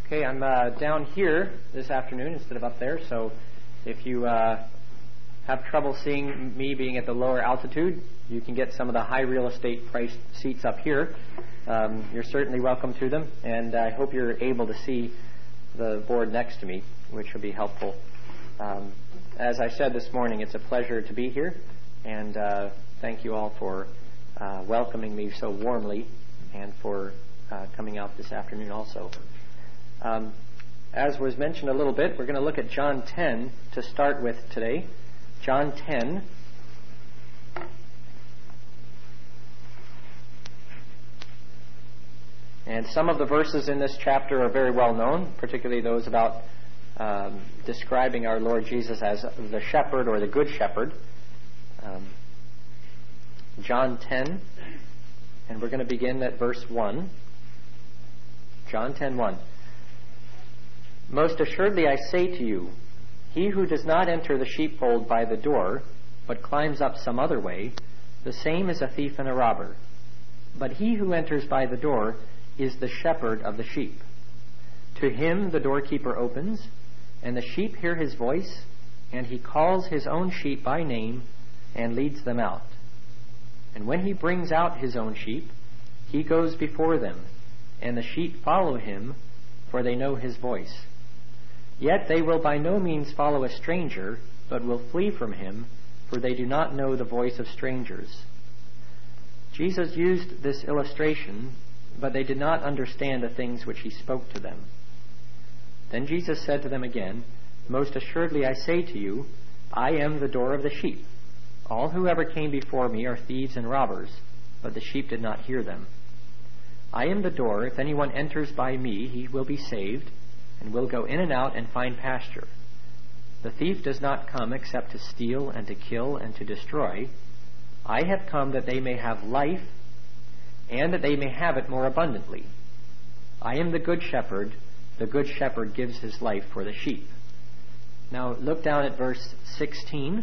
Okay, I'm down here this afternoon instead of up there, so if you have trouble seeing me being at the lower altitude, you can get some of the high real estate priced seats up here. You're certainly welcome to them, and I hope you're able to see the board next to me, which will be helpful. As I said this morning, it's a pleasure to be here, and thank you all for welcoming me so warmly and for coming out this afternoon also. As was mentioned a little bit, we're going to look at John 10 to start with today. John 10. And some of the verses in this chapter are very well known, particularly those about describing our Lord Jesus as the shepherd or the good shepherd. John 10, and we're going to begin at verse 1. John 10:1. Most assuredly I say to you, he who does not enter the sheepfold by the door, but climbs up some other way, the same is a thief and a robber. But he who enters by the door is the shepherd of the sheep. To him the doorkeeper opens, and the sheep hear his voice, and he calls his own sheep by name and leads them out. And when he brings out his own sheep, he goes before them, and the sheep follow him, for they know his voice. Yet they will by no means follow a stranger, but will flee from him, for they do not know the voice of strangers. Jesus used this illustration, but they did not understand the things which he spoke to them. Then Jesus said to them again, Most assuredly I say to you, I am the door of the sheep. All who ever came before me are thieves and robbers, but the sheep did not hear them. I am the door. If anyone enters by me, he will be saved, and will go in and out and find pasture. The thief does not come except to steal and to kill and to destroy. I have come that they may have life, and that they may have it more abundantly. I am the good shepherd. The good shepherd gives his life for the sheep. Now look down at verse 16.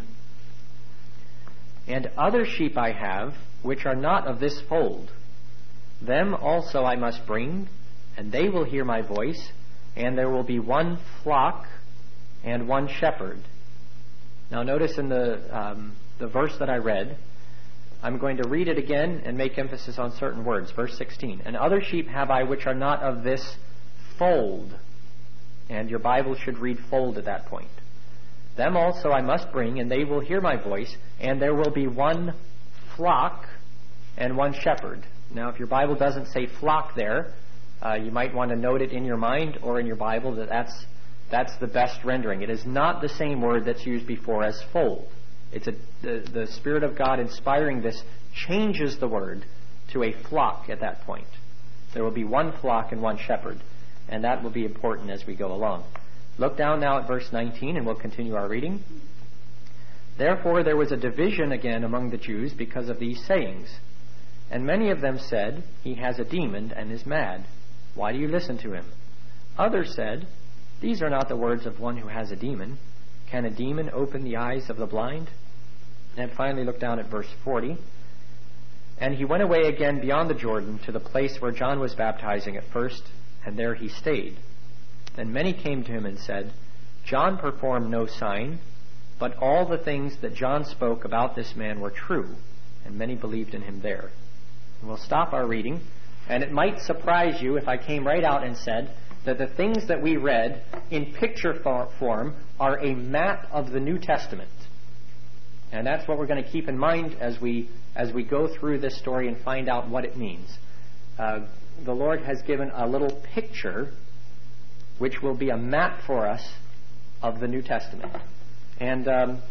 And other sheep I have, which are not of this fold. Them also I must bring, and they will hear my voice, and there will be one flock and one shepherd. Now notice in the verse that I read, I'm going to read it again and make emphasis on certain words. Verse 16. And other sheep have I which are not of this fold. And your Bible should read fold at that point. Them also I must bring, and they will hear my voice, and there will be one flock and one shepherd. Now, if your Bible doesn't say flock there, you might want to note it in your mind or in your Bible that's the best rendering. It is not the same word that's used before as fold. It's the Spirit of God inspiring this changes the word to a flock at that point. There will be one flock and one shepherd, and that will be important as we go along. Look down now at verse 19, and we'll continue our reading. Therefore there was a division again among the Jews because of these sayings. And many of them said, He has a demon and is mad. Why do you listen to him? Others said, These are not the words of one who has a demon. Can a demon open the eyes of the blind? And finally look down at verse 40. And he went away again beyond the Jordan to the place where John was baptizing at first, and there he stayed. Then many came to him and said, John performed no sign, but all the things that John spoke about this man were true, and many believed in him there. And we'll stop our reading, and it might surprise you if I came right out and said that the things that we read in picture form are a map of the New Testament. And that's what we're going to keep in mind as we go through this story and find out what it means. The Lord has given a little picture which will be a map for us of the New Testament. And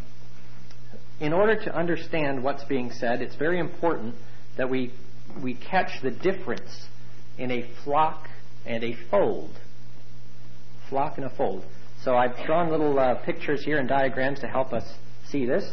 in order to understand what's being said, it's very important that we catch the difference in a flock and a fold. Flock and a fold. So I've drawn little pictures here and diagrams to help us see this.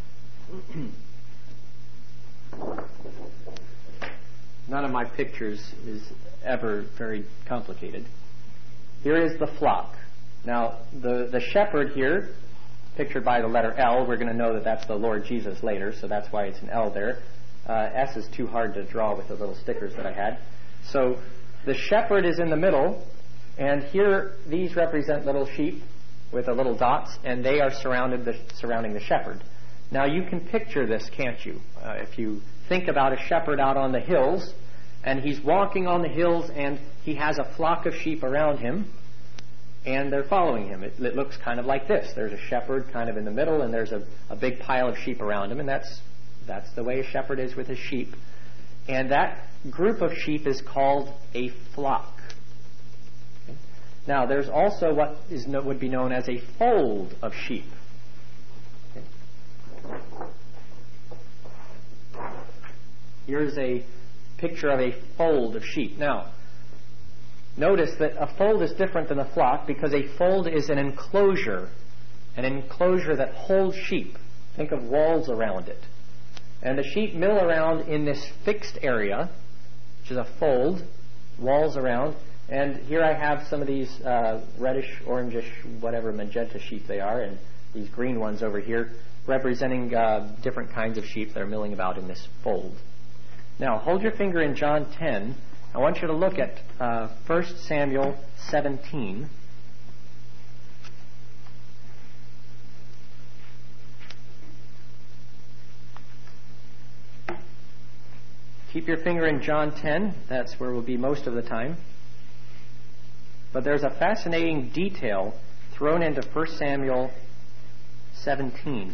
None of my pictures is ever very complicated. Here is the flock. Now, the shepherd here, pictured by the letter L, we're going to know that that's the Lord Jesus later, so that's why it's an L there. S is too hard to draw with the little stickers that I had. So the shepherd is in the middle, And here, these represent little sheep with the little dots, and they are surrounding the shepherd. Now, you can picture this, can't you? If you think about a shepherd out on the hills, and he's walking on the hills, and he has a flock of sheep around him, and they're following him. It looks kind of like this. There's a shepherd kind of in the middle, and there's a big pile of sheep around him, and that's the way a shepherd is with his sheep. And that group of sheep is called a flock. Okay? Now, there's also what would be known as a fold of sheep. Okay? Here's a picture of a fold of sheep. Now, notice that a fold is different than a flock because a fold is an enclosure that holds sheep. Think of walls around it. And the sheep mill around in this fixed area, which is a fold, walls around. And here I have some of these reddish, orangish, whatever magenta sheep they are, and these green ones over here representing different kinds of sheep that are milling about in this fold. Now, hold your finger in John 10. I want you to look at 1 Samuel 17. Keep your finger in John 10. That's where we'll be most of the time. But there's a fascinating detail thrown into 1 Samuel 17.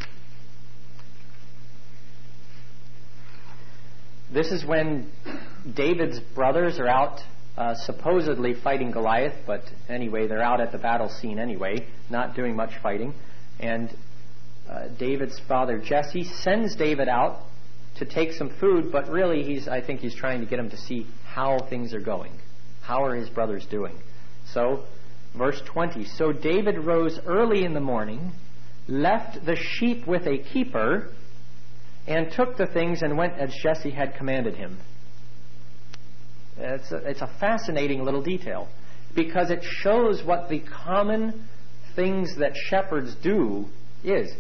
This is when David's brothers are out supposedly fighting Goliath, but anyway, they're out at the battle scene anyway, not doing much fighting. And David's father Jesse sends David out to take some food, but really I think he's trying to get him to see how things are going. How are his brothers doing? So, verse 20, so David rose early in the morning, left the sheep with a keeper, and took the things and went as Jesse had commanded him. It's a fascinating little detail because it shows what the common things that shepherds do is.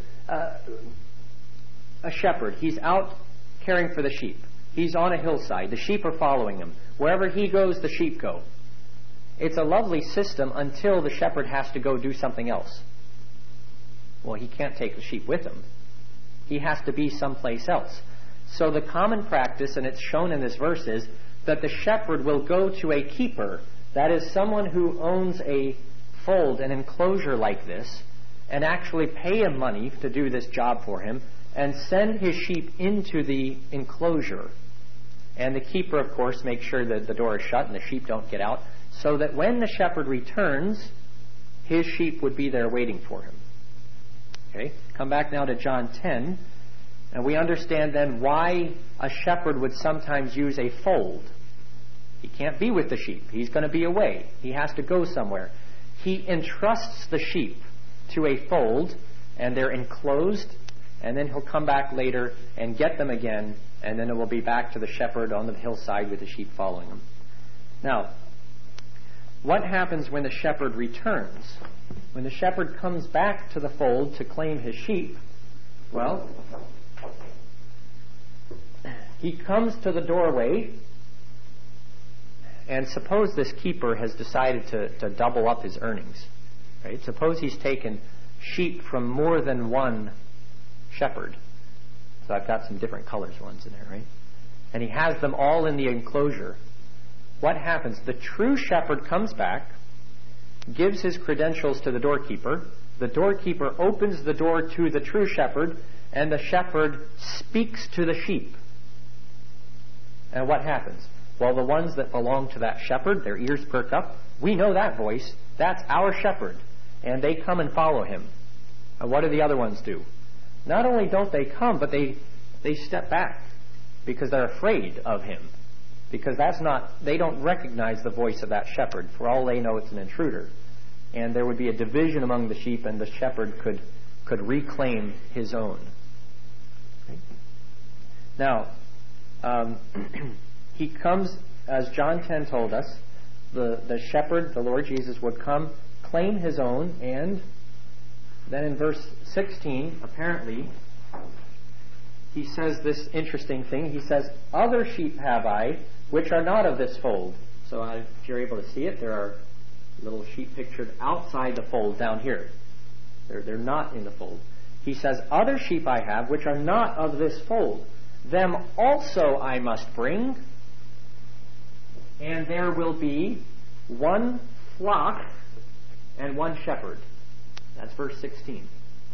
A shepherd, he's out caring for the sheep. He's on a hillside. The sheep are following him. Wherever he goes, the sheep go. It's a lovely system until the shepherd has to go do something else. Well, he can't take the sheep with him. He has to be someplace else. So the common practice, and it's shown in this verse, is that the shepherd will go to a keeper, that is someone who owns a fold, an enclosure like this, and actually pay him money to do this job for him, and send his sheep into the enclosure. And the keeper, of course, makes sure that the door is shut and the sheep don't get out, so that when the shepherd returns, his sheep would be there waiting for him. Okay, come back now to John 10, and we understand then why a shepherd would sometimes use a fold. He can't be with the sheep. He's going to be away. He has to go somewhere. He entrusts the sheep to a fold, and they're enclosed, and then he'll come back later and get them again, and then it will be back to the shepherd on the hillside with the sheep following him. Now, what happens when the shepherd returns? When the shepherd comes back to the fold to claim his sheep, well, he comes to the doorway, and suppose this keeper has decided to double up his earnings. Right? Suppose he's taken sheep from more than one shepherd. So I've got some different colors ones in there, right? And he has them all in the enclosure. What happens? The true shepherd comes back, gives his credentials to the doorkeeper. The doorkeeper opens the door to the true shepherd, and the shepherd speaks to the sheep. And what happens? Well, the ones that belong to that shepherd, their ears perk up. We know that voice. That's our shepherd. And they come and follow him. And what do the other ones do? Not only don't they come, but they step back because they're afraid of him. Because they don't recognize the voice of that shepherd. For all they know, it's an intruder. And there would be a division among the sheep, and the shepherd could reclaim his own. Okay. Now, he comes, as John 10 told us, the shepherd, the Lord Jesus, would come, claim his own, and then in verse 16, apparently, he says this interesting thing. He says, "Other sheep have I, which are not of this fold." So if you're able to see it, there are Little sheep pictured outside the fold down here. They're not in the fold. He says, other sheep I have which are not of this fold. Them also I must bring, and there will be one flock and one shepherd. That's verse 16.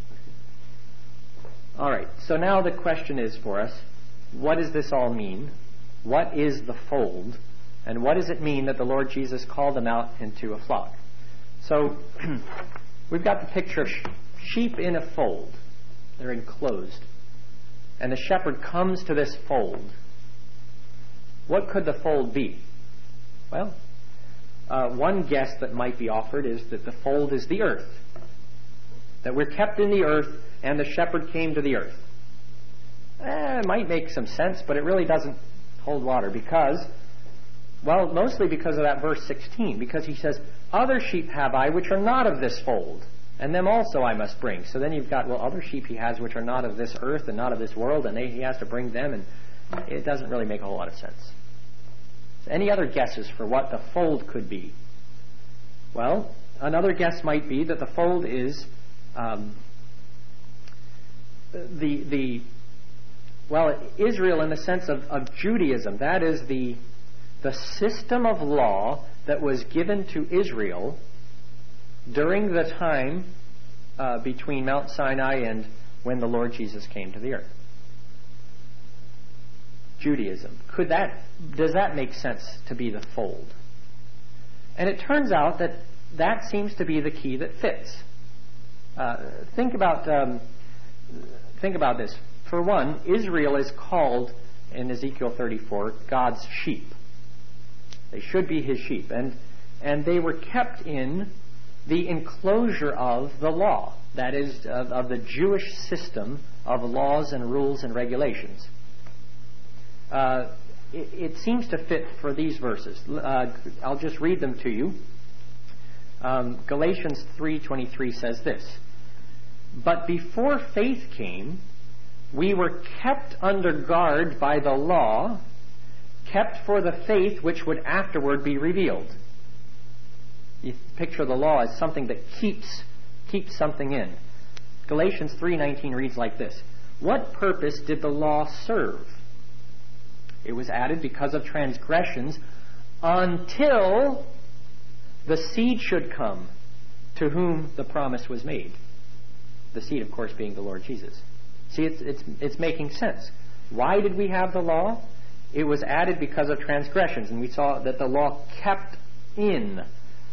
All right, so now the question is for us, what does this all mean? What is the fold? And what does it mean that the Lord Jesus called them out into a flock? So we've got the picture of sheep in a fold. They're enclosed. And the shepherd comes to this fold. What could the fold be? Well, one guess that might be offered is that the fold is the earth. That we're kept in the earth and the shepherd came to the earth. It might make some sense, but it really doesn't hold water because, well, mostly because of that verse 16, because he says, other sheep have I which are not of this fold, and them also I must bring. So then you've got, well, other sheep he has which are not of this earth and not of this world, and he has to bring them, and it doesn't really make a whole lot of sense. So any other guesses for what the fold could be? Well, another guess might be that the fold is Israel in the sense of Judaism. That is the system of law that was given to Israel during the time between Mount Sinai and when the Lord Jesus came to the earth. Judaism. Does that make sense to be the fold? And it turns out that seems to be the key that fits. Think about this. For one, Israel is called in Ezekiel 34 God's sheep. They should be his sheep. And they were kept in the enclosure of the law. That is, of the Jewish system of laws and rules and regulations. It seems to fit for these verses. I'll just read them to you. Galatians 3:23 says this, "But before faith came, we were kept under guard by the law, kept for the faith which would afterward be revealed." You picture the law as something that keeps something in. Galatians 3:19 reads like this, "What purpose did the law serve? It was added because of transgressions until the seed should come to whom the promise was made." The seed, of course, being the Lord Jesus. See, it's making sense. Why did we have the law? It was added because of transgressions, and we saw that the law kept in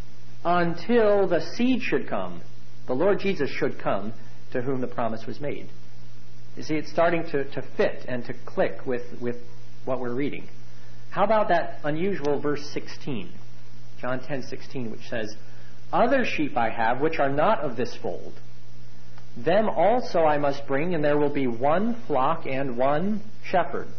until the seed should come. The Lord Jesus should come to whom the promise was made. You see, it's starting to fit and to click with what we're reading. How about that unusual verse 16, John 10:16, which says, "Other sheep I have which are not of this fold. Them also I must bring, and there will be one flock and one shepherd."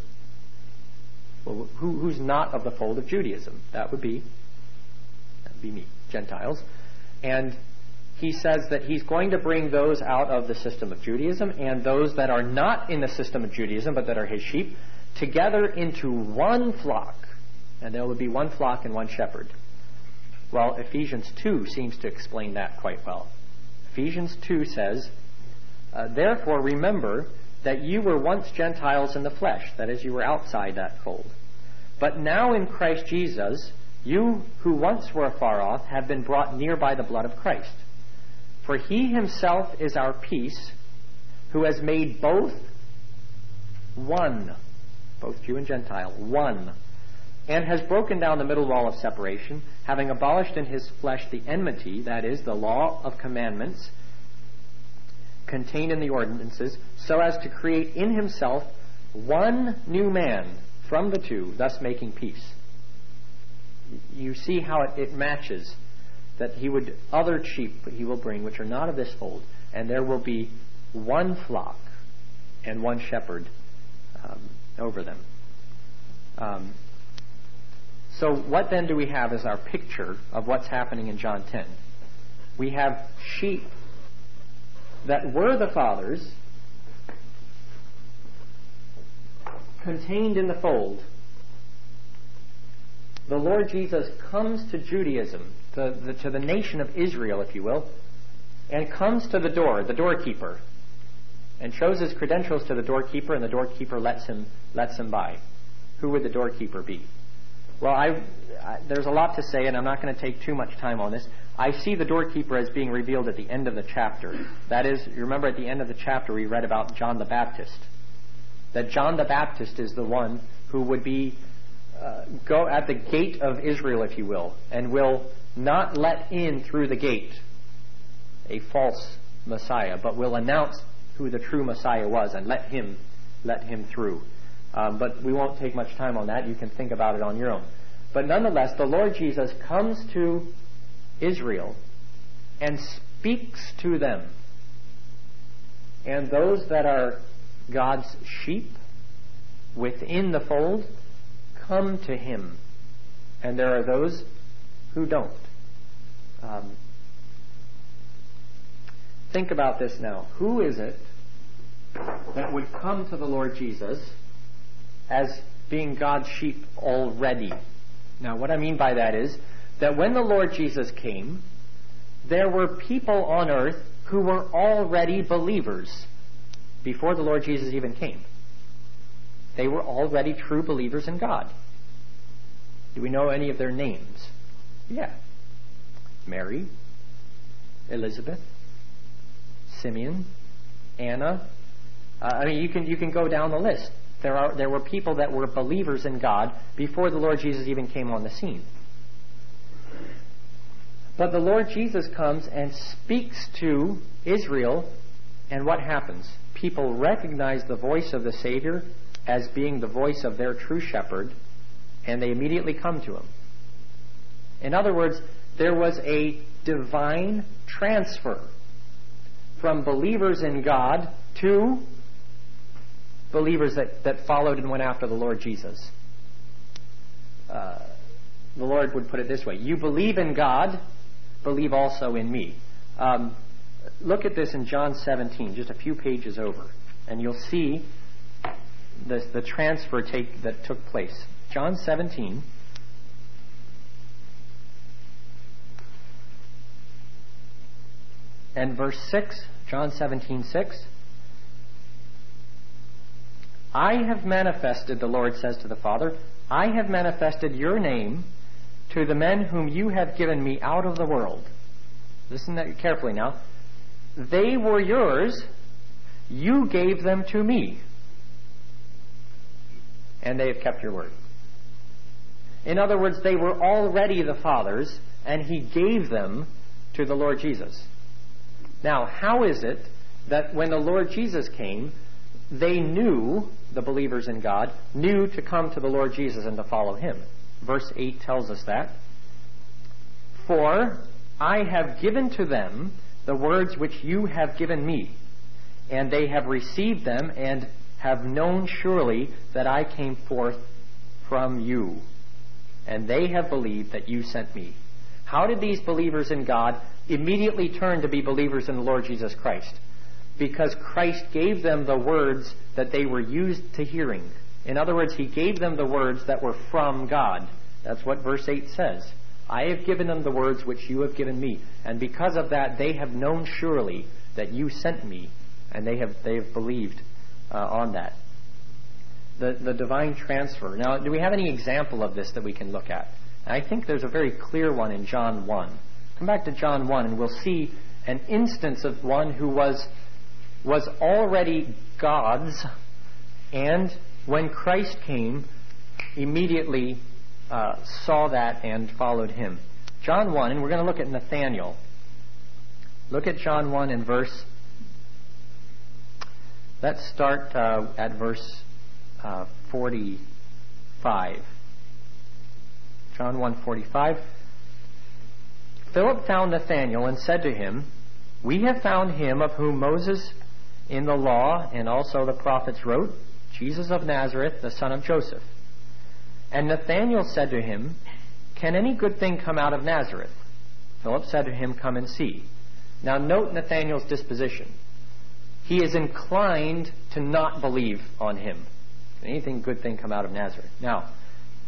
Well, who's not of the fold of Judaism? That would be me, Gentiles. And he says that he's going to bring those out of the system of Judaism and those that are not in the system of Judaism but that are his sheep together into one flock. And there will be one flock and one shepherd. Well, Ephesians 2 seems to explain that quite well. Ephesians 2 says, "Therefore remember that you were once Gentiles in the flesh," that is, you were outside that fold. "But now in Christ Jesus, you who once were afar off have been brought near by the blood of Christ. For he himself is our peace, who has made both one," both Jew and Gentile, "one, and has broken down the middle wall of separation, having abolished in his flesh the enmity," that is, the law of commandments contained in the ordinances, "so as to create in himself one new man from the two, thus making peace." You see how it matches, that other sheep he will bring which are not of this fold, and there will be one flock and one shepherd over them. So what then do we have as our picture of what's happening in John 10? We have sheep that were the Father's contained in the fold. the Lord Jesus comes to Judaism, to the nation of Israel, if you will, and comes to the doorkeeper, and shows his credentials to the doorkeeper, and the doorkeeper lets him by. Who would the doorkeeper be? Well, there's a lot to say, and I'm not going to take too much time on this. I see the doorkeeper as being revealed at the end of the chapter. That is, you remember at the end of the chapter we read about John the Baptist. That John the Baptist is the one who would be go at the gate of Israel, if you will, and will not let in through the gate a false Messiah, but will announce who the true Messiah was and let him through. But we won't take much time on that. You can think about it on your own. But nonetheless, the Lord Jesus comes to Israel and speaks to them. And those that are God's sheep within the fold come to him. And there are those who don't. Think about this now. Who is it that would come to the Lord Jesus as being God's sheep already? Now, what I mean by that is that when the Lord Jesus came, there were people on earth who were already believers before the Lord Jesus even came. They were already true believers in God. Do we know any of their names? Yeah. Mary, Elizabeth, Simeon, Anna. You can go down the list. There were people that were believers in God before the Lord Jesus even came on the scene. But the Lord Jesus comes and speaks to Israel, and what happens? People recognize the voice of the Savior as being the voice of their true shepherd, and they immediately come to him. In other words, there was a divine transfer from believers in God to believers that followed and went after the Lord Jesus. The Lord would put it this way: you believe in God, believe also in me. Look at this in John 17, just a few pages over, and you'll see the transfer that took place. John 17, and verse 6, John 17:6. I have manifested, the Lord says to the Father, I have manifested your name to the men whom you have given me out of the world. Listen carefully now. They were yours, you gave them to me, and they have kept your word. In other words, they were already the Father's, and he gave them to the Lord Jesus. Now, how is it that when the Lord Jesus came, they knew, the believers in God, knew to come to the Lord Jesus and to follow him? Verse 8 tells us that. For I have given to them the words which you have given me, and they have received them and have known surely that I came forth from you, and they have believed that you sent me. How did these believers in God immediately turn to be believers in the Lord Jesus Christ? Because Christ gave them the words that they were used to hearing. In other words, he gave them the words that were from God. That's what verse 8 says. I have given them the words which you have given me. And because of that, they have known surely that you sent me. And they have believed on that. The divine transfer. Now, do we have any example of this that we can look at? I think there's a very clear one in John 1. Come back to John 1 and we'll see an instance of one who was already God's, and when Christ came, immediately saw that and followed him. John 1, and we're going to look at Nathanael. Look at John 1 and verse... Let's start at verse 45. John 1:45. Philip found Nathanael and said to him, we have found him of whom Moses in the law and also the prophets wrote, Jesus of Nazareth, the son of Joseph. And Nathanael said to him, can any good thing come out of Nazareth? Philip said to him, come and see. Now note Nathanael's disposition. He is inclined to not believe on him. Can anything good thing come out of Nazareth? Now,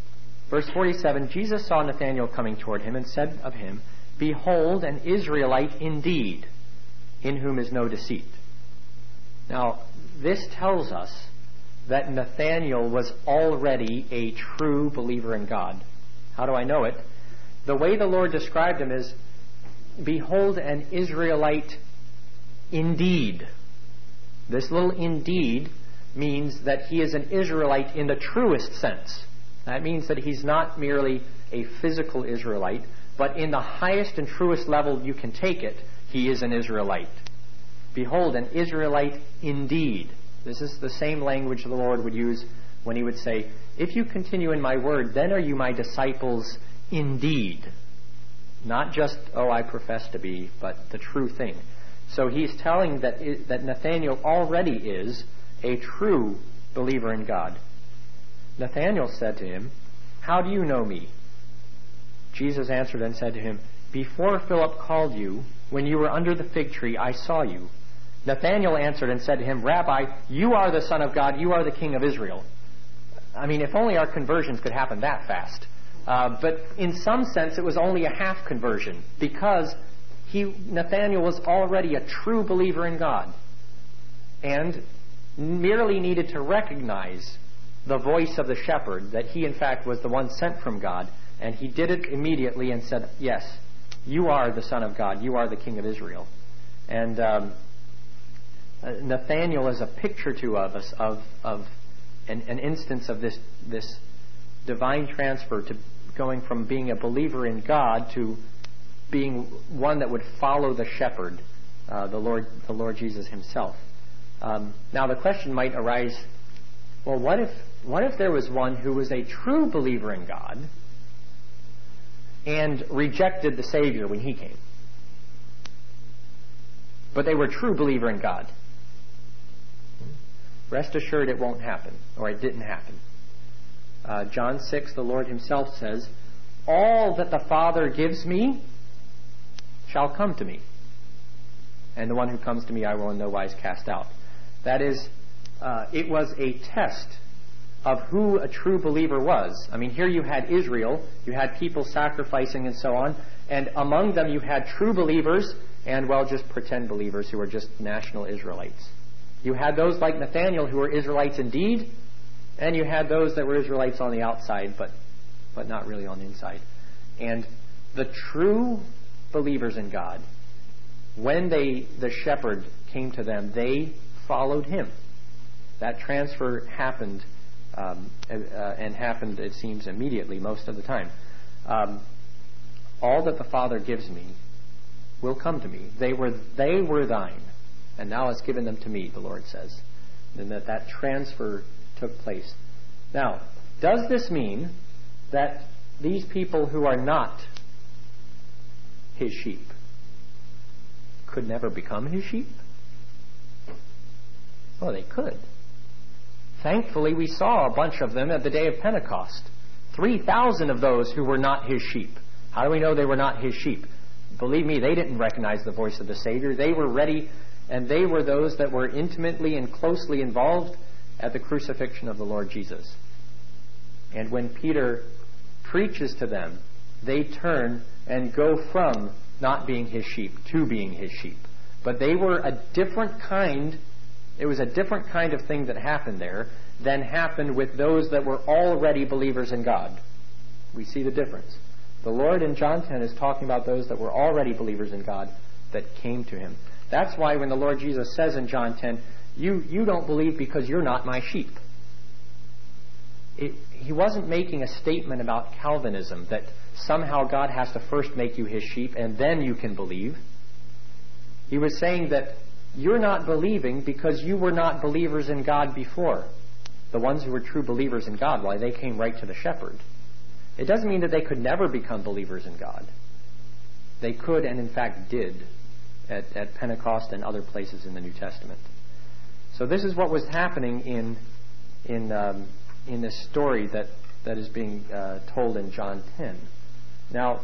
Verse 47, Jesus saw Nathanael coming toward him and said of him, "Behold, an Israelite indeed, in whom is no deceit." Now, this tells us that Nathanael was already a true believer in God. How do I know it? The way the Lord described him is, "Behold, an Israelite indeed." This little "indeed" means that he is an Israelite in the truest sense. That means that he's not merely a physical Israelite, but in the highest and truest level you can take it, he is an Israelite. Behold, an Israelite indeed. This is the same language the Lord would use when he would say, "If you continue in my word, then are you my disciples indeed." Not just, "Oh, I profess to be," but the true thing. So he's telling that Nathanael already is a true believer in God. Nathanael said to him, "How do you know me?" Jesus answered and said to him, "Before Philip called you, when you were under the fig tree, I saw you." Nathanael answered and said to him, "Rabbi, you are the Son of God, you are the King of Israel." I mean, if only our conversions could happen that fast. But in some sense, it was only a half conversion, because Nathanael was already a true believer in God and merely needed to recognize the voice of the shepherd, that he in fact was the one sent from God, and he did it immediately and said, "Yes, you are the Son of God, you are the King of Israel." And Nathanael is a picture to us of an instance of this divine transfer, to going from being a believer in God to being one that would follow the shepherd, the Lord Jesus himself. Now the question might arise, well, what if there was one who was a true believer in God and rejected the Savior when he came, but they were a true believer in God? Rest assured it won't happen, or it didn't happen. John 6, the Lord himself says, "All that the Father gives me shall come to me, and the one who comes to me I will in no wise cast out." That is, it was a test of who a true believer was. I mean, here you had Israel, you had people sacrificing and so on, and among them you had true believers and, well, just pretend believers who were just national Israelites. You had those like Nathanael who were Israelites indeed, and you had those that were Israelites on the outside, but not really on the inside. And the true believers in God, when the shepherd came to them, they followed him. That transfer happened, and happened, it seems, immediately most of the time. All that the Father gives me will come to me. They were thine, and now it's given them to me, the Lord says. And that transfer took place. Now, does this mean that these people who are not his sheep could never become his sheep? Well, they could. Thankfully, we saw a bunch of them at the day of Pentecost. 3,000 of those who were not his sheep. How do we know they were not his sheep? Believe me, they didn't recognize the voice of the Savior. They were ready, and they were those that were intimately and closely involved at the crucifixion of the Lord Jesus. And when Peter preaches to them, they turn and go from not being his sheep to being his sheep. But they were a different kind. It was a different kind of thing that happened there than happened with those that were already believers in God. We see the difference. The Lord in John 10 is talking about those that were already believers in God that came to him. That's why when the Lord Jesus says in John 10, you don't believe because you're not my sheep. He wasn't making a statement about Calvinism, that somehow God has to first make you his sheep and then you can believe. He was saying that you're not believing because you were not believers in God before. The ones who were true believers in God, why, they came right to the shepherd. It doesn't mean that they could never become believers in God. They could, and in fact did, at Pentecost and other places in the New Testament. So this is what was happening in this story that is being told in John 10. Now,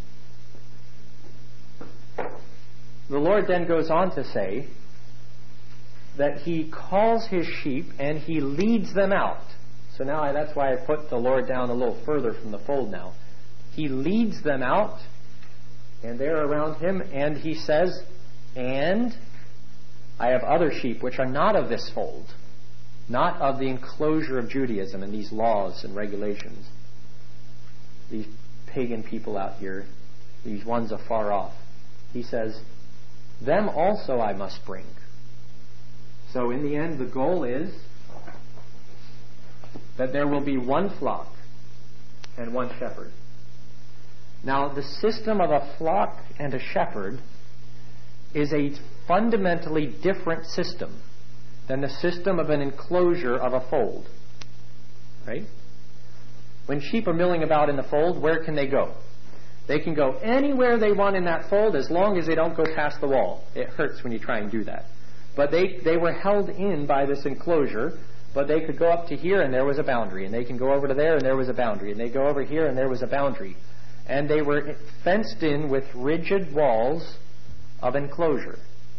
the Lord then goes on to say that he calls his sheep and he leads them out. So now that's why I put the Lord down a little further from the fold now. He leads them out, and they're around him, and he says, and I have other sheep which are not of this fold, not of the enclosure of Judaism and these laws and regulations. These pagan people out here, these ones afar off. He says, them also I must bring. So in the end, the goal is that there will be one flock and one shepherd. Now, the system of a flock and a shepherd is a fundamentally different system than the system of an enclosure of a fold. Right? When sheep are milling about in the fold, where can they go? They can go anywhere they want in that fold as long as they don't go past the wall. It hurts when you try and do that. But they were held in by this enclosure, but they could go up to here and there was a boundary, and they can go over to there and there was a boundary, and they go over here and there was a boundary. And they were fenced in with rigid walls of enclosure.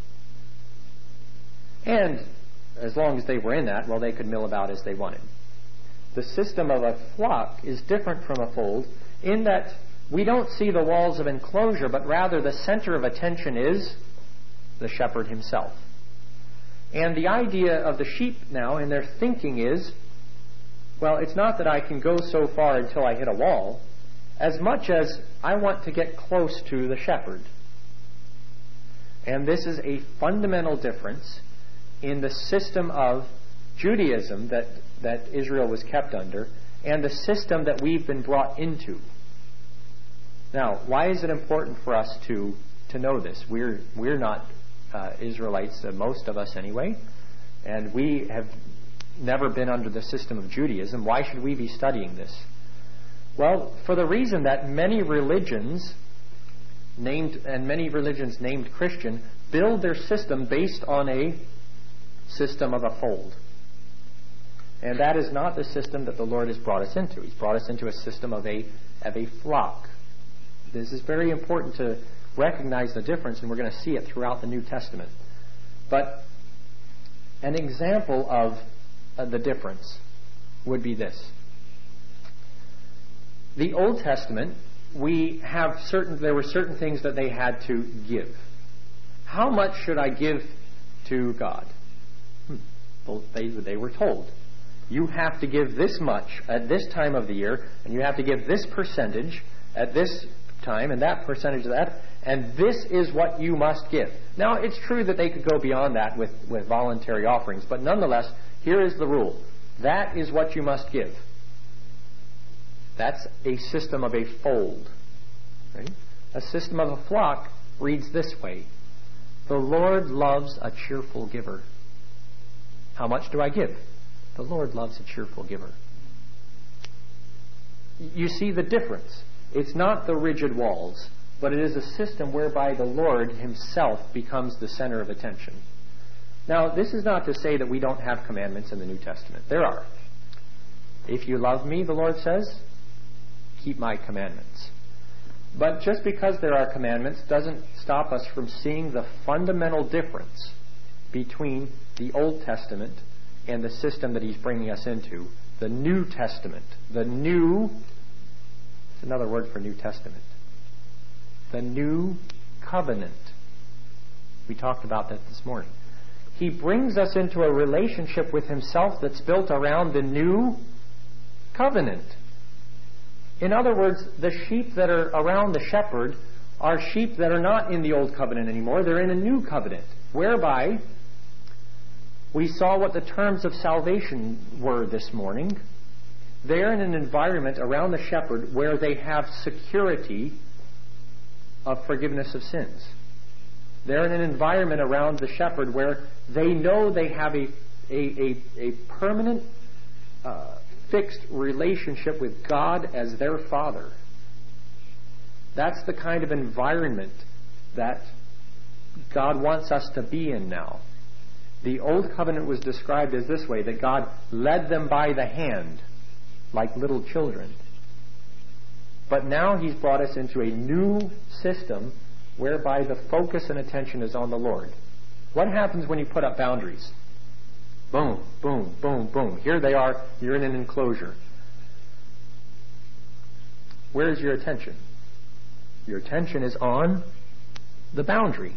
And as long as they were in that, well, they could mill about as they wanted. The system of a flock is different from a fold in that we don't see the walls of enclosure, but rather the center of attention is the shepherd himself. And the idea of the sheep now in their thinking is, well, it's not that I can go so far until I hit a wall, as much as I want to get close to the shepherd. And this is a fundamental difference in the system of Judaism that Israel was kept under and the system that we've been brought into. Now, why is it important for us to know this? We're not Israelites, most of us anyway, and we have never been under the system of Judaism. Why should we be studying this? Well, for the reason that many religions named Christian build their system based on a system of a fold. And that is not the system that the Lord has brought us into. He's brought us into a system of a flock. This is very important to recognize the difference, and we're going to see it throughout the New Testament. But an example of the difference would be this. The Old Testament, there were certain things that they had to give. How much should I give to God? Well, they were told. You have to give this much at this time of the year, and you have to give this percentage at this time, and that percentage of that, and this is what you must give. Now, it's true that they could go beyond that with voluntary offerings, but nonetheless, here is the rule. That is what you must give. That's a system of a fold. Right? A system of a flock reads this way. The Lord loves a cheerful giver. How much do I give? The Lord loves a cheerful giver. You see the difference. It's not the rigid walls, but it is a system whereby the Lord himself becomes the center of attention. Now, this is not to say that we don't have commandments in the New Testament. There are. If you love me, the Lord says, keep my commandments. But just because there are commandments doesn't stop us from seeing the fundamental difference between the Old Testament and the system that he's bringing us into, the New Testament. It's another word for New Testament. The New Covenant. We talked about that this morning. He brings us into a relationship with himself that's built around the New Covenant. In other words, the sheep that are around the shepherd are sheep that are not in the Old Covenant anymore. They're in a New Covenant, whereby we saw what the terms of salvation were this morning. They're in an environment around the shepherd where they have security of forgiveness of sins. They're in an environment around the shepherd where they know they have a permanent, fixed relationship with God as their Father. That's the kind of environment that God wants us to be in now. The Old Covenant was described as this way, that God led them by the hand like little children. But now he's brought us into a new system whereby the focus and attention is on the Lord. What happens when you put up boundaries? Boom, boom, boom, boom. Here they are. You're in an enclosure. Where is your attention? Your attention is on the boundary.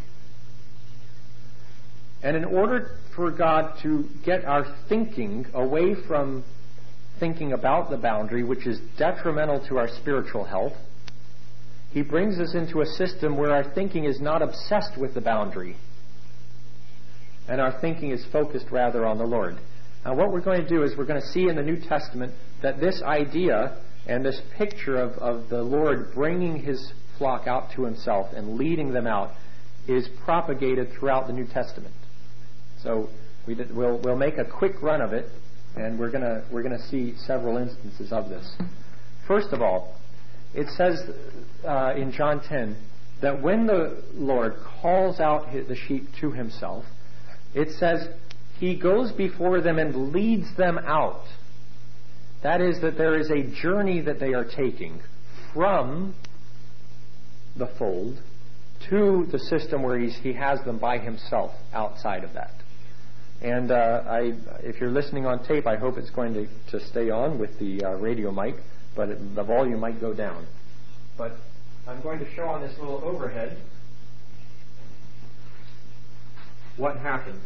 And in order for God to get our thinking away from thinking about the boundary, which is detrimental to our spiritual health, He brings us into a system where our thinking is not obsessed with the boundary, and our thinking is focused rather on the Lord. Now what we're going to do is we're going to see in the New Testament that this idea and this picture of the Lord bringing His flock out to Himself and leading them out is propagated throughout the New Testament. So we'll make a quick run of it, and we're going to see several instances of this. First of all, it says in John 10 that when the Lord calls out the sheep to Himself, it says He goes before them and leads them out. That is, that there is a journey that they are taking from the fold to the system where He has them by Himself outside of that. And if you're listening on tape, I hope it's going to stay on with the radio mic, but the volume might go down. But I'm going to show on this little overhead what happened.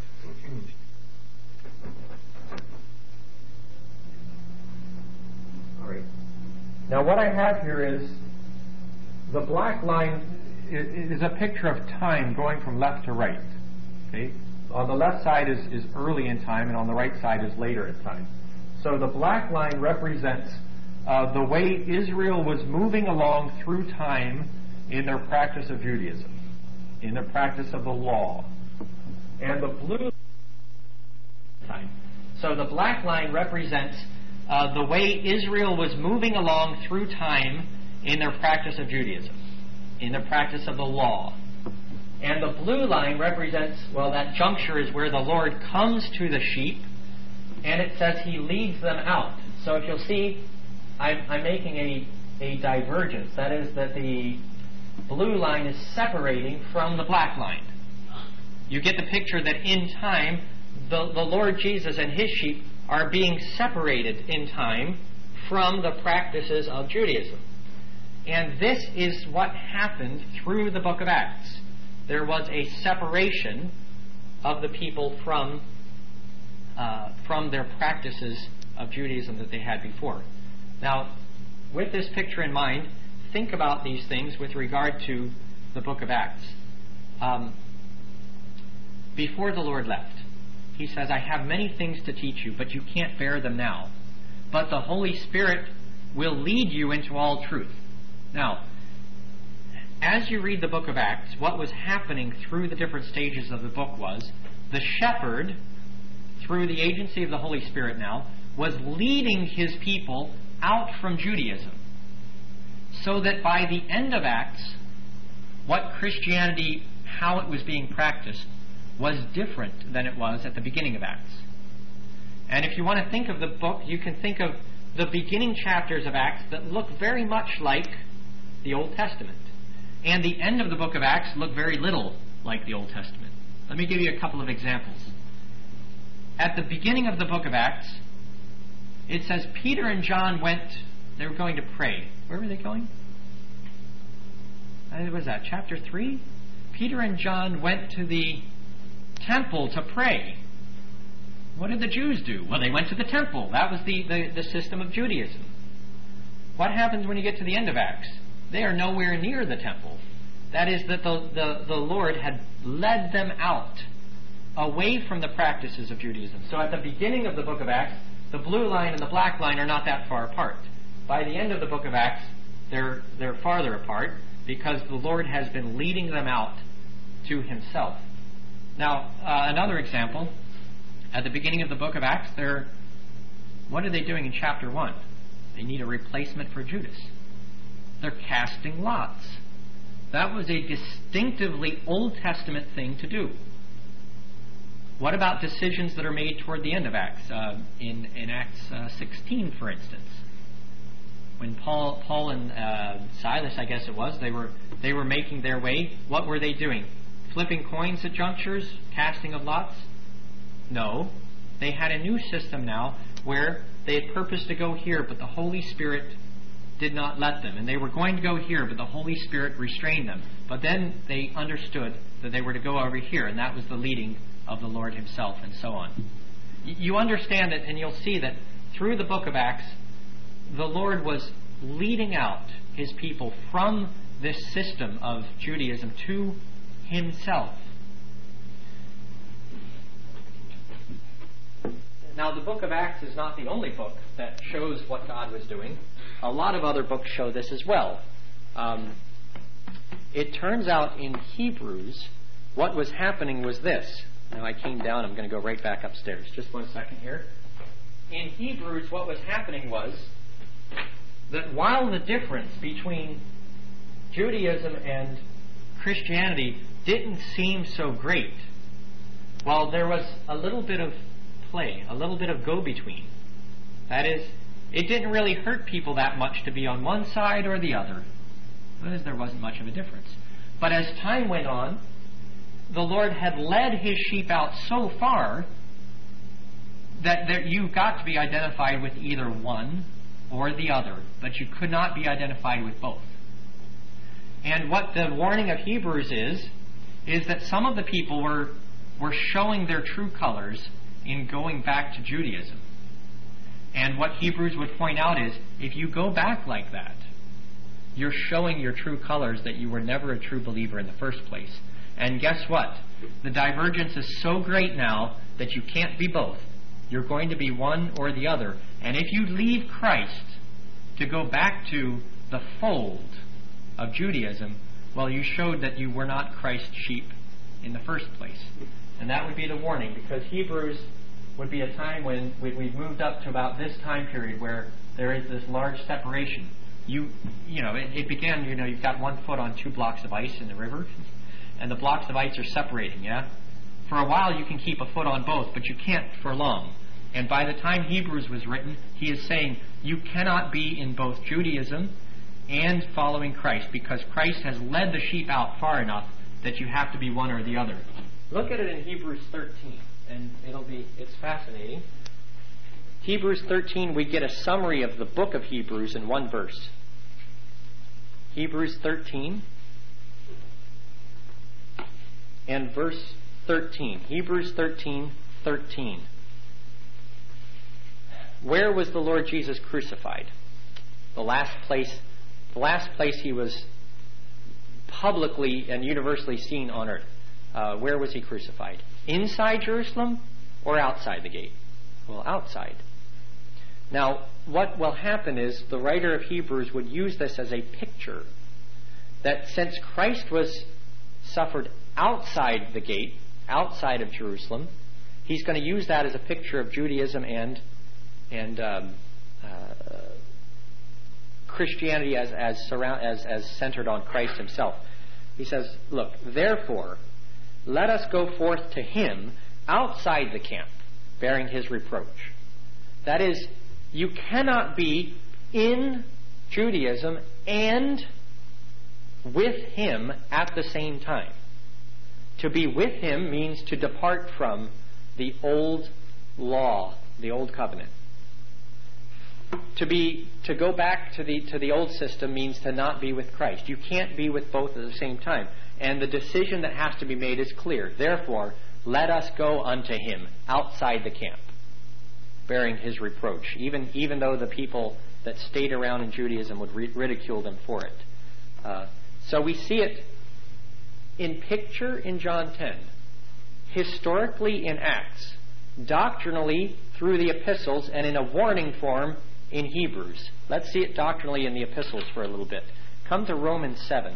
All right. Now what I have here is the black line is a picture of time going from left to right. Okay. On the left side is early in time, and on the right side is later in time. So the black line represents the way Israel was moving along through time in their practice of Judaism, in their practice of the law. And the blue time. So the black line represents the way Israel was moving along through time in their practice of Judaism, in their practice of the law. And the blue line represents, well, that juncture is where the Lord comes to the sheep, and it says He leads them out. So if you'll see, I'm making a divergence. That is that the blue line is separating from the black line. You get the picture that in time, the Lord Jesus and His sheep are being separated in time from the practices of Judaism. And this is what happened through the book of Acts. There was a separation of the people from their practices of Judaism that they had before. Now, with this picture in mind, think about these things with regard to the book of Acts. Before the Lord left, He says, I have many things to teach you, but you can't bear them now. But the Holy Spirit will lead you into all truth. Now, as you read the book of Acts, what was happening through the different stages of the book was the shepherd, through the agency of the Holy Spirit now, was leading his people out from Judaism. So that by the end of Acts, what Christianity, how it was being practiced, was different than it was at the beginning of Acts. And if you want to think of the book, you can think of the beginning chapters of Acts that look very much like the Old Testament. And the end of the book of Acts look very little like the Old Testament. Let me give you a couple of examples. At the beginning of the book of Acts, it says Peter and John they were going to pray. Where were they going? What was that, chapter 3? Peter and John went to the temple to pray. What did the Jews do? Well, they went to the temple. That was the system of Judaism. What happens when you get to the end of Acts? They are nowhere near the temple. That is that the Lord had led them out away from the practices of Judaism. So at the beginning of the book of Acts, the blue line and the black line are not that far apart. By the end of the book of Acts, they're farther apart because the Lord has been leading them out to Himself. Now, another example, at the beginning of the book of Acts, what are they doing in chapter 1? They need a replacement for Judas. They're casting lots. That was a distinctively Old Testament thing to do. What about decisions that are made toward the end of Acts? In Acts 16, for instance, when Paul and Silas, I guess it was, they were making their way. What were they doing? Flipping coins at junctures? Casting of lots? No. they had a new system now where they had purposed to go here, but the Holy Spirit did not let them. And they were going to go here, but the Holy Spirit restrained them. But then they understood that they were to go over here, and that was the leading of the Lord himself, and so on. You understand it, and you'll see that through the book of Acts, the Lord was leading out his people from this system of Judaism to himself. Now, the book of Acts is not the only book that shows what God was doing. A lot of other books show this as well. It turns out in Hebrews, what was happening was this. Now, I came down. I'm going to go right back upstairs. Just one second here. In Hebrews, what was happening was that while the difference between Judaism and Christianity didn't seem so great, while there was a little bit of play, a little bit of go-between. That is, it didn't really hurt people that much to be on one side or the other, because there wasn't much of a difference. But as time went on, the Lord had led his sheep out so far that you got to be identified with either one or the other, but you could not be identified with both. And what the warning of Hebrews is that some of the people were showing their true colors in going back to Judaism. And what Hebrews would point out is, if you go back like that, you're showing your true colors that you were never a true believer in the first place. And guess what? The divergence is so great now that you can't be both. You're going to be one or the other. And if you leave Christ to go back to the fold of Judaism, well, you showed that you were not Christ's sheep in the first place. And that would be the warning, because Hebrews would be a time when we've moved up to about this time period where there is this large separation. It began, you've got 1 foot on 2 blocks of ice in the river, and the blocks of ice are separating, yeah? For a while you can keep a foot on both, but you can't for long. And by the time Hebrews was written, he is saying you cannot be in both Judaism and following Christ, because Christ has led the sheep out far enough that you have to be one or the other. Look at it in Hebrews 13, and it's fascinating. Hebrews 13, we get a summary of the book of Hebrews in one verse. Hebrews 13 and verse 13. Hebrews 13:13. Where was the Lord Jesus crucified? The last place he was publicly and universally seen on earth. Where was he crucified? Inside Jerusalem or outside the gate? Well, outside. Now, what will happen is the writer of Hebrews would use this as a picture that since Christ was suffered outside the gate, outside of Jerusalem, he's going to use that as a picture of Judaism and Christianity as centered on Christ himself. He says, look, therefore, let us go forth to him outside the camp, bearing his reproach. That is, you cannot be in Judaism and with him at the same time. To be with him means to depart from the old law, the old covenant. To go back to the old system means to not be with Christ. You can't be with both at the same time. And the decision that has to be made is clear. Therefore, let us go unto him outside the camp, bearing his reproach, even though the people that stayed around in Judaism would ridicule them for it. So we see it in picture in John 10, historically in Acts, doctrinally through the epistles, and in a warning form in Hebrews. Let's see it doctrinally in the epistles for a little bit. Come to Romans 7.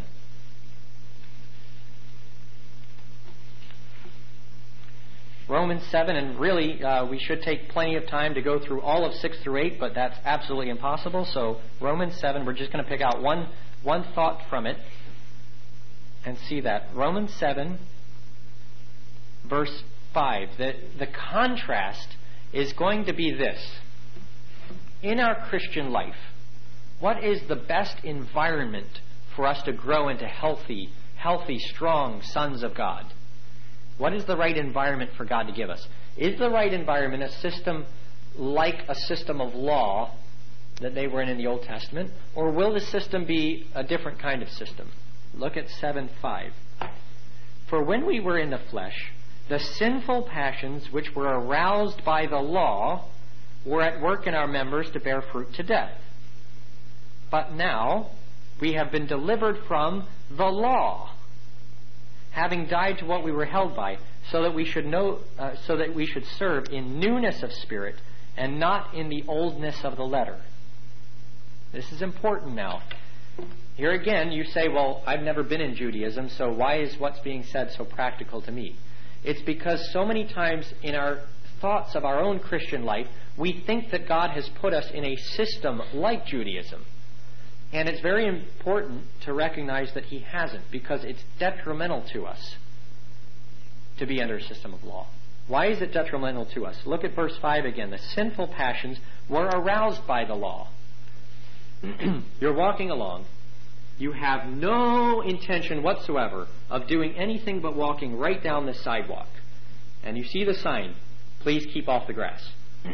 Romans 7, and really we should take plenty of time to go through all of 6 through 8, but that's absolutely impossible. So Romans 7, we're just going to pick out one thought from it and see that. Romans 7, verse 5. The contrast is going to be this. In our Christian life, what is the best environment for us to grow into healthy, strong sons of God? What is the right environment for God to give us? Is the right environment a system like a system of law that they were in the Old Testament? Or will the system be a different kind of system? Look at 7:5. For when we were in the flesh, the sinful passions which were aroused by the law were at work in our members to bear fruit to death. But now we have been delivered from the law, having died to what we were held by, so that we should serve in newness of spirit and not in the oldness of the letter. This is important now. Here again, you say, well, I've never been in Judaism, so why is what's being said so practical to me? It's because so many times in our thoughts of our own Christian life, we think that God has put us in a system like Judaism. And it's very important to recognize that He hasn't, because it's detrimental to us to be under a system of law. Why is it detrimental to us? Look at verse 5 again. The sinful passions were aroused by the law. You're walking along. You have no intention whatsoever of doing anything but walking right down the sidewalk. And you see the sign, please keep off the grass.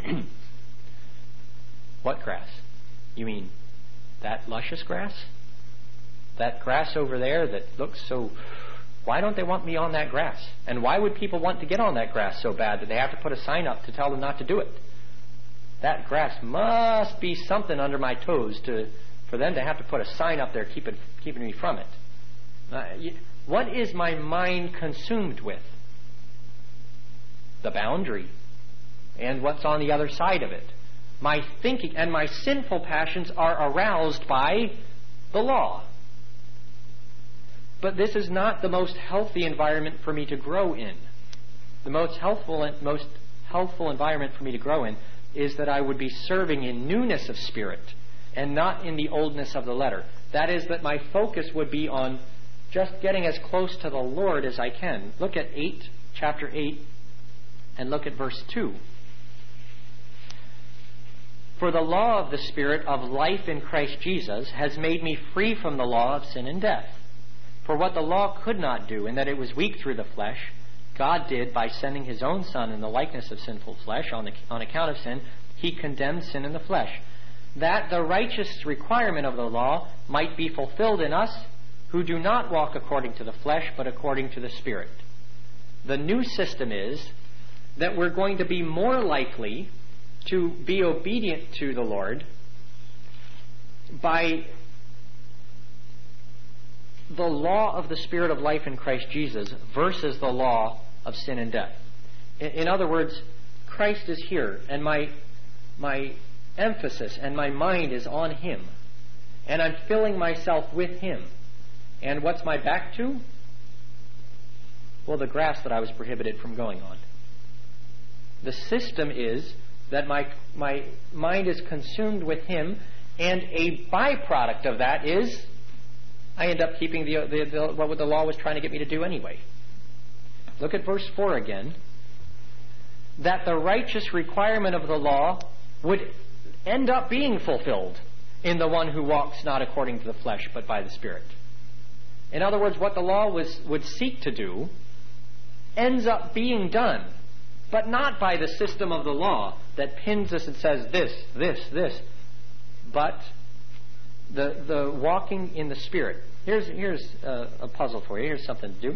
What grass? You mean that luscious grass? That grass over there that looks so... Why don't they want me on that grass? And why would people want to get on that grass so bad that they have to put a sign up to tell them not to do it? That grass must be something under my toes for them to have to put a sign up there keeping me from it. What is my mind consumed with? The boundary and what's on the other side of it. My thinking and my sinful passions are aroused by the law. But this is not the most healthy environment for me to grow in. The most helpful environment for me to grow in is that I would be serving in newness of spirit and not in the oldness of the letter. That is, that my focus would be on just getting as close to the Lord as I can. Look at chapter 8, and look at verse 2. For the law of the Spirit of life in Christ Jesus has made me free from the law of sin and death. For what the law could not do, in that it was weak through the flesh, God did by sending His own Son in the likeness of sinful flesh. On account of sin, He condemned sin in the flesh, that the righteous requirement of the law might be fulfilled in us, who do not walk according to the flesh, but according to the Spirit. The new system is that we're going to be more likely to be obedient to the Lord by the law of the Spirit of life in Christ Jesus versus the law of sin and death. In other words, Christ is here, and my emphasis and my mind is on Him, and I'm filling myself with Him. And what's my back to? Well, the grass that I was prohibited from going on. The system is that my mind is consumed with Him, and a byproduct of that is I end up keeping what the law was trying to get me to do anyway. Look at verse 4 again. That the righteous requirement of the law would end up being fulfilled in the one who walks not according to the flesh, but by the Spirit. In other words, what the law would seek to do ends up being done, but not by the system of the law that pins us and says this, but the walking in the Spirit. Here's a puzzle for you. Here's something to do.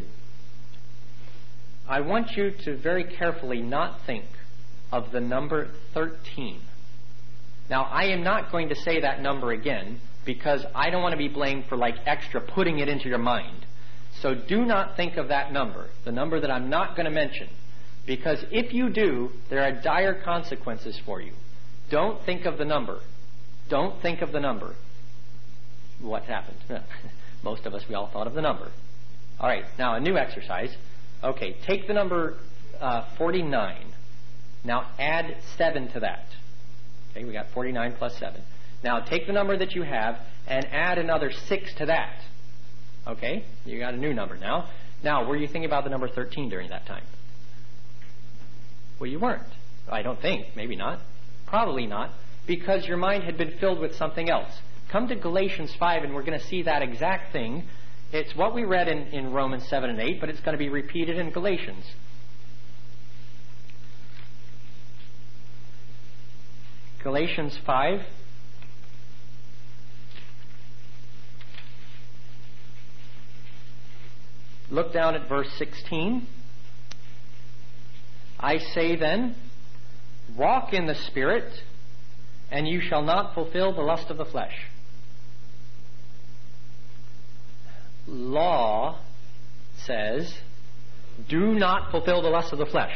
I want you to very carefully not think of the number 13. Now, I am not going to say that number again because I don't want to be blamed for extra putting it into your mind. So do not think of that number, the number that I'm not going to mention, because if you do, there are dire consequences for you. Don't think of the number. Don't think of the number. What happened? Most of us, we all thought of the number. All right, now a new exercise. Okay, take the number 49. Now add 7 to that. Okay, we got 49 plus 7. Now take the number that you have and add another 6 to that. Okay, you got a new number now. Now, were you thinking about the number 13 during that time? Well, you weren't. I don't think. Maybe not. Probably not, because your mind had been filled with something else. Come to Galatians 5, and we're going to see that exact thing It's what we read in Romans 7 and 8, but it's going to be repeated in Galatians. Galatians 5. Look down at verse 16. I say then, walk in the Spirit, and you shall not fulfill the lust of the flesh. Law says, do not fulfill the lust of the flesh.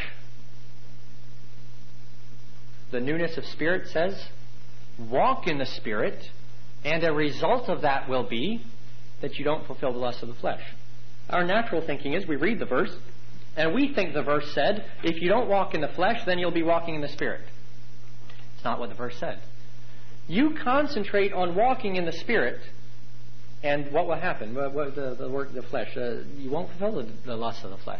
The newness of spirit says, walk in the Spirit, and a result of that will be that you don't fulfill the lust of the flesh. Our natural thinking is we read the verse, and we think the verse said, if you don't walk in the flesh, then you'll be walking in the Spirit. It's not what the verse said. You concentrate on walking in the Spirit, and what will happen? The work of the flesh. You won't fulfill the lust of the flesh.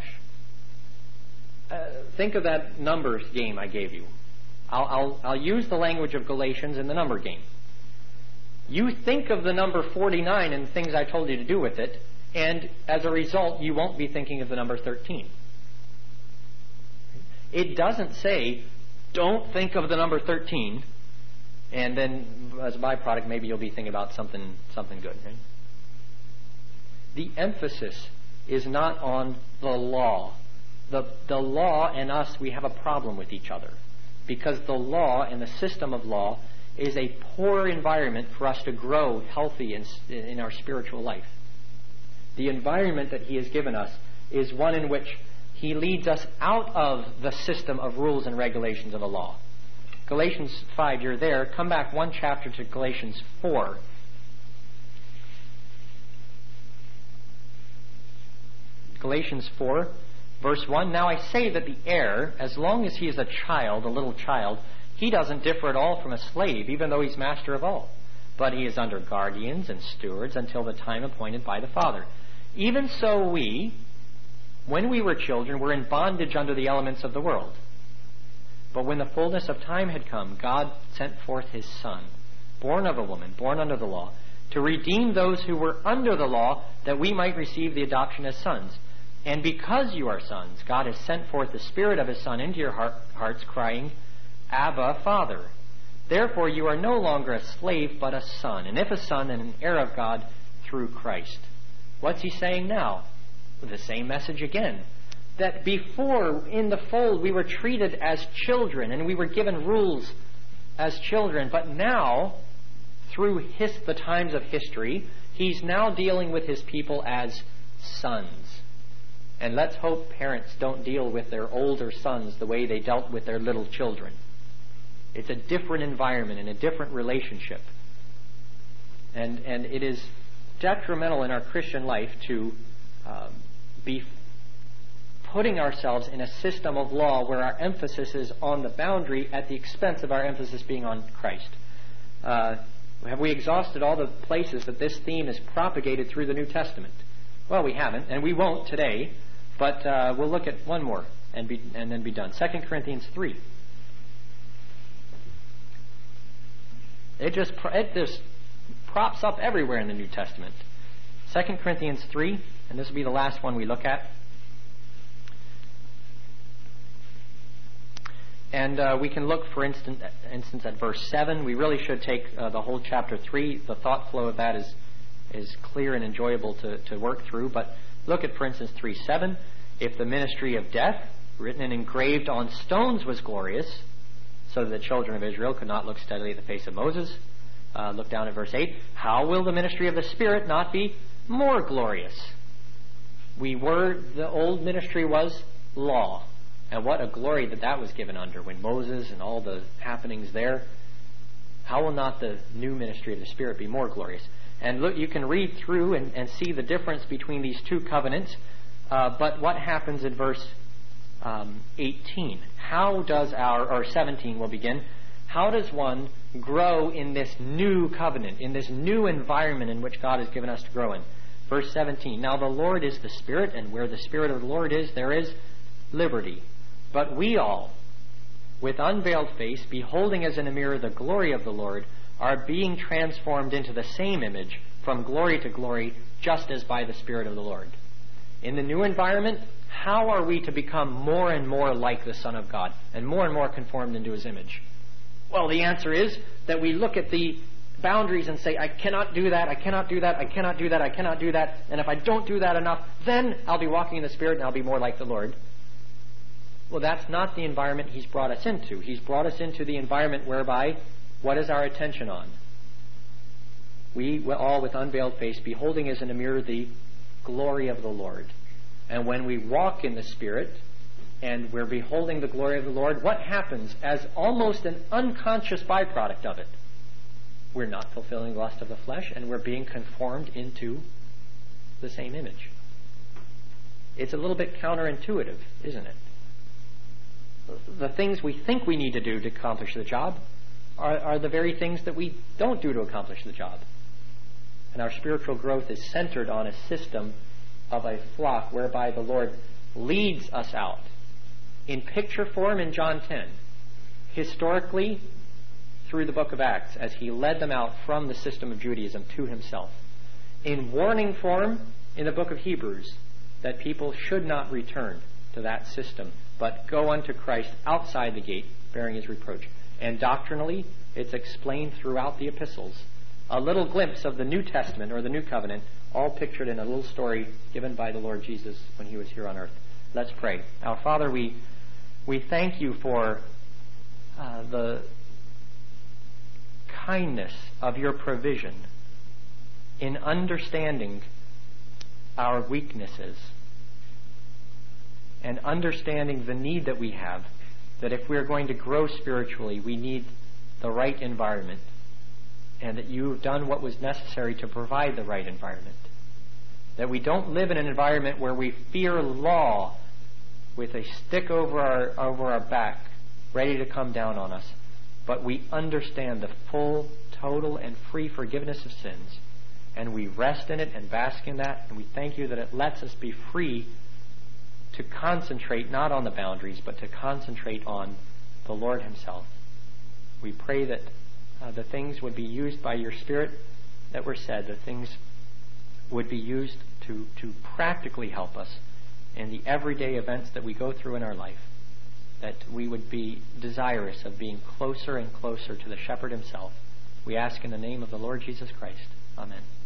Think of that numbers game I gave you. I'll use the language of Galatians in the number game. You think of the number 49 and the things I told you to do with it, and as a result, you won't be thinking of the number 13. It doesn't say, don't think of the number 13, and then as a byproduct, maybe you'll be thinking about something good. Right? The emphasis is not on the law. The law and us, we have a problem with each other, because the law and the system of law is a poor environment for us to grow healthy in our spiritual life. The environment that He has given us is one in which He leads us out of the system of rules and regulations of the law. Galatians 5, you're there. Come back one chapter to Galatians 4. Galatians 4, verse 1. Now I say that the heir, as long as he is a child, a little child, he doesn't differ at all from a slave, even though he's master of all. But he is under guardians and stewards until the time appointed by the Father. Even so we, when we were children, were in bondage under the elements of the world. But when the fullness of time had come, God sent forth His Son, born of a woman, born under the law, to redeem those who were under the law, that we might receive the adoption as sons. And because you are sons, God has sent forth the Spirit of His Son into your hearts, crying, Abba, Father. Therefore you are no longer a slave, but a son. And if a son, then an heir of God through Christ. What's He saying now? The same message again. That before, in the fold, we were treated as children, and we were given rules as children. But now, through the times of history, He's now dealing with His people as sons. And let's hope parents don't deal with their older sons the way they dealt with their little children. It's a different environment and a different relationship. And it is detrimental in our Christian life to be putting ourselves in a system of law where our emphasis is on the boundary at the expense of our emphasis being on Christ. Have we exhausted all the places that this theme is propagated through the New Testament? Well, we haven't, and we won't today, but we'll look at one more and then be done. 2 Corinthians 3. It just props up everywhere in the New Testament. 2 Corinthians 3, and this will be the last one we look at. And we can look, for instance, at verse 7. We really should take the whole chapter 3. The thought flow of that is clear and enjoyable to work through. But look at, for instance, 3:7. If the ministry of death, written and engraved on stones, was glorious, so that the children of Israel could not look steadily at the face of Moses. Look down at verse 8. How will the ministry of the Spirit not be more glorious? The old ministry was law. And what a glory that was given under when Moses and all the happenings there. How will not the new ministry of the Spirit be more glorious? And look, you can read through and see the difference between these two covenants. But what happens in verse 18? How does 17 will begin. How does one grow in this new covenant, in this new environment in which God has given us to grow in? Verse 17. Now the Lord is the Spirit, and where the Spirit of the Lord is, there is liberty. But we all, with unveiled face, beholding as in a mirror the glory of the Lord, are being transformed into the same image from glory to glory, just as by the Spirit of the Lord. In the new environment, how are we to become more and more like the Son of God and more conformed into His image? Well, the answer is that we look at the boundaries and say, I cannot do that, I cannot do that, I cannot do that, I cannot do that, and if I don't do that enough, then I'll be walking in the Spirit and I'll be more like the Lord. Well, that's not the environment He's brought us into. He's brought us into the environment whereby, what is our attention on? We all with unveiled face, beholding as in a mirror the glory of the Lord. And when we walk in the Spirit, and we're beholding the glory of the Lord, what happens as almost an unconscious byproduct of it? We're not fulfilling the lust of the flesh, and we're being conformed into the same image. It's a little bit counterintuitive, isn't it? The things we think we need to do to accomplish the job are the very things that we don't do to accomplish the job. And our spiritual growth is centered on a system of a flock whereby the Lord leads us out. In picture form in John 10, historically through the book of Acts, as He led them out from the system of Judaism to Himself. In warning form in the book of Hebrews, that people should not return to that system, but go unto Christ outside the gate, bearing His reproach. And doctrinally, it's explained throughout the epistles. A little glimpse of the New Testament or the New Covenant, all pictured in a little story given by the Lord Jesus when He was here on earth. Let's pray. Our Father, we thank You for the kindness of Your provision in understanding our weaknesses and understanding the need that we have, that if we're going to grow spiritually, we need the right environment, and that You've done what was necessary to provide the right environment. That we don't live in an environment where we fear law with a stick over our back, ready to come down on us, but we understand the full, total, and free forgiveness of sins, and we rest in it and bask in that, and we thank You that it lets us be free to concentrate not on the boundaries, but to concentrate on the Lord Himself. We pray that the things would be used by Your Spirit that were said, the things would be used to practically help us in the everyday events that we go through in our life, that we would be desirous of being closer and closer to the Shepherd Himself. We ask in the name of the Lord Jesus Christ. Amen.